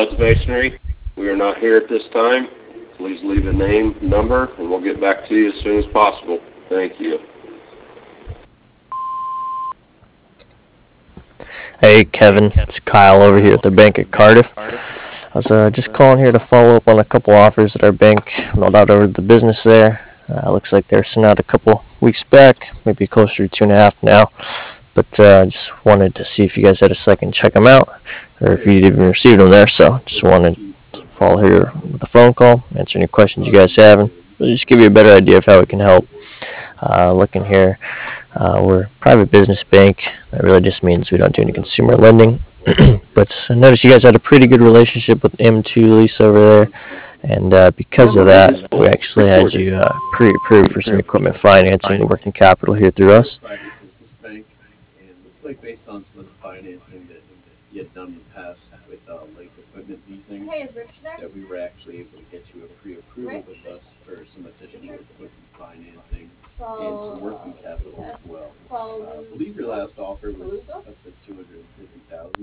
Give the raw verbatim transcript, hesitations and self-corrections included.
Buds Masonry. We are not here at this time. Please leave a name, number, and we'll get back to you as soon as possible. Thank you. Hey Kevin, it's Kyle over here at the bank at Cardiff. I was uh, just calling here to follow up on a couple offers that our bank mailed out over the business there. Uh, looks like they're sent out a couple weeks back, maybe closer to two and a half now. But uh, just wanted to see if you guys had a second to check them out, or if you'd even received them there. So just wanted to follow here with a phone call, answer any questions you guys have, and really just give you a better idea of how we can help. Uh, looking here, uh, we're a private business bank. That really just means we don't do any consumer lending. But I noticed you guys had a pretty good relationship with M two Lease over there, and uh, because of that, we actually had you uh, pre-approved for some equipment financing and working capital here through us. Private business bank, and it looks like based on some of the financing that you had done in the past with uh, Lake Equipment Leasing, Hey, is Rich there? that we were actually able to get you a pre-approval with us for some additional equipment financing and some working capital as well. Uh, I believe your last offer was up to two hundred and fifty thousand.